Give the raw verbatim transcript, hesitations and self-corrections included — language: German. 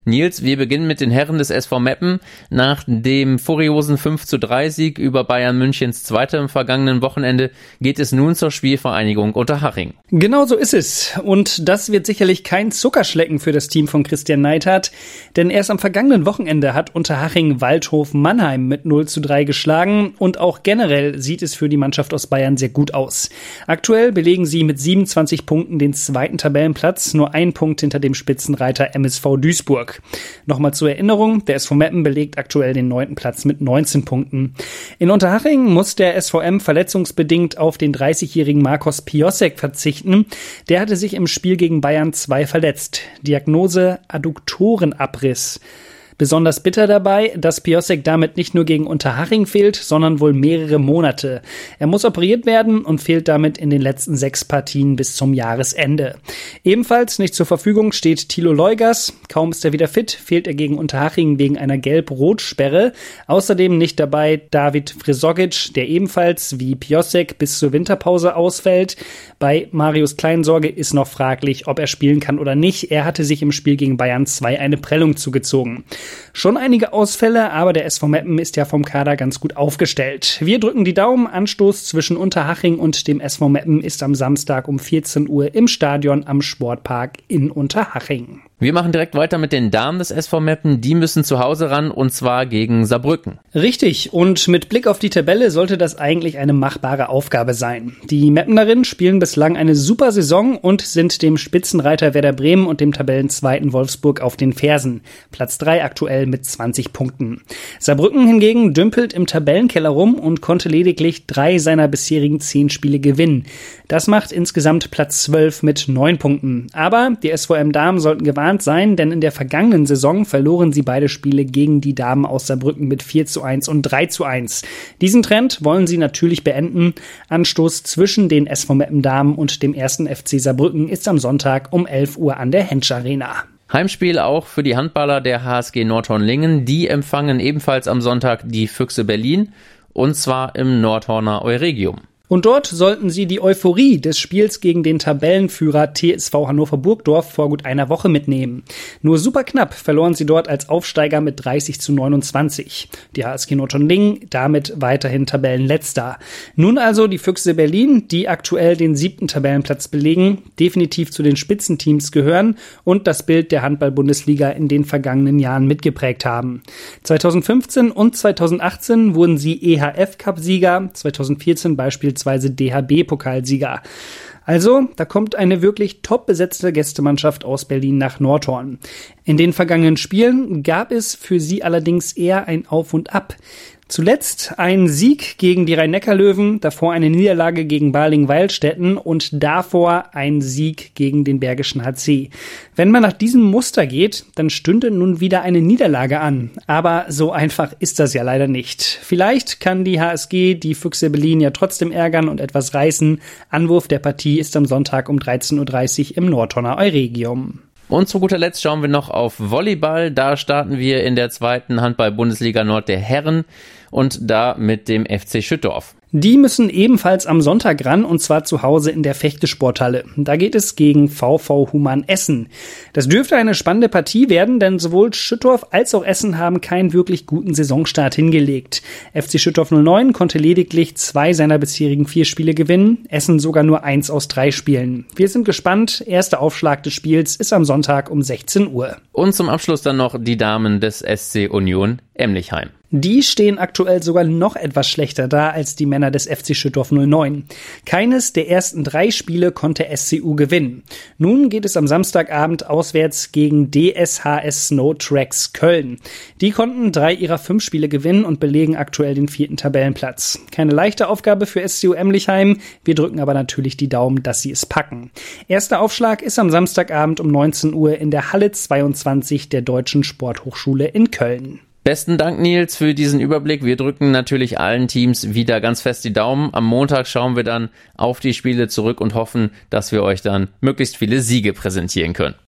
Nils, wir beginnen mit den Herren des S V Meppen. Nach dem furiosen fünf zu drei Sieg über Bayern Münchens Zweiter im vergangenen Wochenende geht es nun zur Spielvereinigung Unterhaching. Genau so ist es. Und das wird sicherlich kein Zuckerschlecken für das Team von Christian Neidhardt, denn erst am vergangenen Wochenende hat Unterhaching Waldhof Mannheim mit null zu drei geschlagen und auch generell sieht es für die Mannschaft aus Bayern sehr gut aus. Aktuell belegen sie mit siebenundzwanzig Punkten den zweiten Tabellenplatz, nur ein Punkt hinter dem Spitzenreiter M S V Duisburg. Nochmal zur Erinnerung, der S V Meppen belegt aktuell den neunten Platz mit neunzehn Punkten. In Unterhaching muss der S V M verletzungsbedingt auf den dreißigjährigen Marcos Piosek verzichten. Der hatte sich im Spiel gegen Bayern zwei verletzt. Diagnose Adduktorenabriss. Besonders bitter dabei, dass Piosek damit nicht nur gegen Unterhaching fehlt, sondern wohl mehrere Monate. Er muss operiert werden und fehlt damit in den letzten sechs Partien bis zum Jahresende. Ebenfalls nicht zur Verfügung steht Thilo Leugers. Kaum ist er wieder fit, fehlt er gegen Unterhaching wegen einer Gelb-Rot-Sperre. Außerdem nicht dabei David Frisogic, der ebenfalls wie Piosek bis zur Winterpause ausfällt. Bei Marius Kleinsorge ist noch fraglich, ob er spielen kann oder nicht. Er hatte sich im Spiel gegen Bayern zwei eine Prellung zugezogen. Schon einige Ausfälle, aber der S V Meppen ist ja vom Kader ganz gut aufgestellt. Wir drücken die Daumen. Anstoß zwischen Unterhaching und dem S V Meppen ist am Samstag um vierzehn Uhr im Stadion am Sportpark in Unterhaching. Wir machen direkt weiter mit den Damen des S V Meppen. Die müssen zu Hause ran und zwar gegen Saarbrücken. Richtig, und mit Blick auf die Tabelle sollte das eigentlich eine machbare Aufgabe sein. Die Meppenerinnen spielen bislang eine super Saison und sind dem Spitzenreiter Werder Bremen und dem Tabellenzweiten Wolfsburg auf den Fersen. Platz drei aktuell mit zwanzig Punkten. Saarbrücken hingegen dümpelt im Tabellenkeller rum und konnte lediglich drei seiner bisherigen zehn Spiele gewinnen. Das macht insgesamt Platz zwölf mit neun Punkten. Aber die S V M-Damen sollten gewarnt sein, denn in der vergangenen Saison verloren sie beide Spiele gegen die Damen aus Saarbrücken mit vier zu eins und drei zu eins. Diesen Trend wollen sie natürlich beenden. Anstoß zwischen den S V Meppen-Damen und dem ersten F C Saarbrücken ist am Sonntag um elf Uhr an der Hensch Arena. Heimspiel auch für die Handballer der H S G Nordhorn-Lingen. Die empfangen ebenfalls am Sonntag die Füchse Berlin und zwar im Nordhorner Euregium. Und dort sollten sie die Euphorie des Spiels gegen den Tabellenführer T S V Hannover Burgdorf vor gut einer Woche mitnehmen. Nur super knapp verloren sie dort als Aufsteiger mit dreißig zu neunundzwanzig. Die H S G Nordhorn-Lingen damit weiterhin Tabellenletzter. Nun also die Füchse Berlin, die aktuell den siebten Tabellenplatz belegen, definitiv zu den Spitzenteams gehören und das Bild der Handball-Bundesliga in den vergangenen Jahren mitgeprägt haben. zweitausendfünfzehn und zweitausendachtzehn wurden sie E H F-Cup-Sieger, zweitausendvierzehn beispielsweise D H B-Pokalsieger. Also, da kommt eine wirklich top besetzte Gästemannschaft aus Berlin nach Nordhorn. In den vergangenen Spielen gab es für sie allerdings eher ein Auf und Ab. Zuletzt ein Sieg gegen die Rhein-Neckar-Löwen, davor eine Niederlage gegen Balingen-Weilstätten und davor ein Sieg gegen den Bergischen H C. Wenn man nach diesem Muster geht, dann stünde nun wieder eine Niederlage an. Aber so einfach ist das ja leider nicht. Vielleicht kann die H S G die Füchse Berlin ja trotzdem ärgern und etwas reißen. Anwurf der Partie ist am Sonntag um dreizehn Uhr dreißig im Nordhorner Euregium. Und zu guter Letzt schauen wir noch auf Volleyball. Da starten wir in der zweiten Handball-Bundesliga Nord der Herren und da mit dem F C Schüttorf. Die müssen ebenfalls am Sonntag ran und zwar zu Hause in der Fechte-Sporthalle. Da geht es gegen V V Humann Essen. Das dürfte eine spannende Partie werden, denn sowohl Schüttorf als auch Essen haben keinen wirklich guten Saisonstart hingelegt. F C Schüttorf null neun konnte lediglich zwei seiner bisherigen vier Spiele gewinnen, Essen sogar nur eins aus drei Spielen. Wir sind gespannt. Erster Aufschlag des Spiels ist am Sonntag um sechzehn Uhr. Und zum Abschluss dann noch die Damen des S C Union Emlichheim. Die stehen aktuell sogar noch etwas schlechter da als die Männer des F C Schüttorf null neun. Keines der ersten drei Spiele konnte S C U gewinnen. Nun geht es am Samstagabend auswärts gegen D S H S Snow Tracks Köln. Die konnten drei ihrer fünf Spiele gewinnen und belegen aktuell den vierten Tabellenplatz. Keine leichte Aufgabe für S C U Emlichheim. Wir drücken aber natürlich die Daumen, dass sie es packen. Erster Aufschlag ist am Samstagabend um neunzehn Uhr in der Halle zweiundzwanzig der Deutschen Sporthochschule in Köln. Besten Dank, Nils, für diesen Überblick. Wir drücken natürlich allen Teams wieder ganz fest die Daumen. Am Montag schauen wir dann auf die Spiele zurück und hoffen, dass wir euch dann möglichst viele Siege präsentieren können.